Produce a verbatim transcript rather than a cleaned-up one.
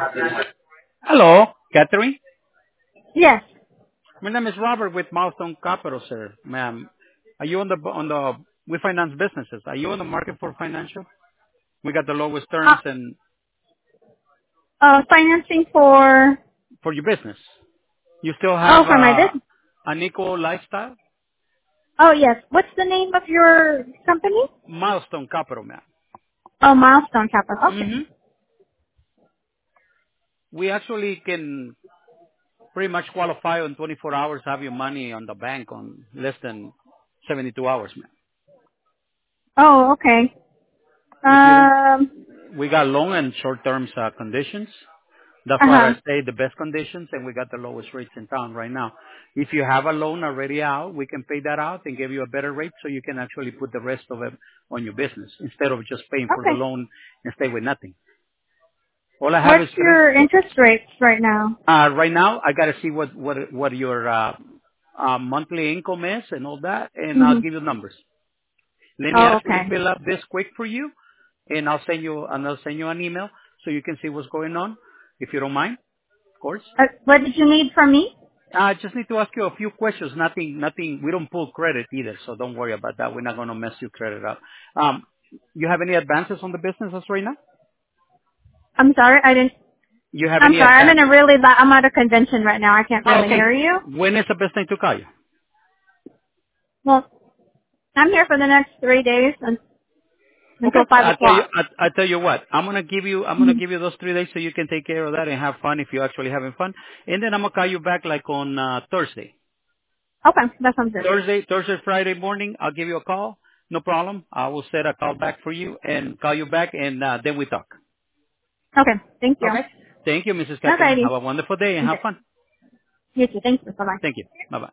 Hello, Catherine. Yes. My name is Robert with Milestone Capital, sir. Ma'am, are you on the on the we finance businesses? Are you on the market for financial? We got the lowest Uh, terms and uh, financing for, for your business. You still oh, have for my uh, business. an eco lifestyle? Oh, yes. What's the name of your company? Milestone Capital, ma'am. Oh, Milestone Capital. Okay. hmm We actually can pretty much qualify on twenty-four hours, have your money on the bank on less than seventy-two hours, ma'am. Oh, okay. If you don't, Um, we got long and short terms uh, conditions. That's why I uh-huh. say the best conditions, and we got the lowest rates in town right now. If you have a loan already out, we can pay that out and give you a better rate so you can actually put the rest of it on your business instead of just paying for the Okay. loan and stay with nothing. All I have What's is three. your interest rates right now? Uh, right now, I got to see what, what, what your uh, uh, monthly income is and all that, and I'll Mm-hmm. give you numbers. Let me Oh, actually okay. fill up this quick for you, and I'll send you, and I'll send you an email so you can see what's going on, if you don't mind, of course. Uh, what did you need from me? I just need to ask you a few questions. Nothing, nothing. We don't pull credit either, so don't worry about that. We're not going to mess your credit up. Um, you have any advances on the business as right now? I'm sorry, I didn't, You have I'm any sorry, I'm in advance? a really, lo- I'm at a convention right now. I can't Oh, really okay. hear you. When is the best time to call you? Well, I'm here for the next three days un- Okay. until five I tell you, o'clock. I, I tell you what. I'm gonna give you, I'm gonna Mhm. give you those three days so you can take care of that and have fun if you're actually having fun. And then I'm gonna call you back like on uh, Thursday. Okay, that sounds good. Thursday, Thursday, Friday morning. I'll give you a call. No problem. I will set a call back for you and call you back, and uh, then we talk. Okay, thank you. Okay. Thank you, Missus Catherine. Have Alrighty. a wonderful day and have Okay. fun. You too. Thank you. Bye-bye. Thank you. Bye-bye.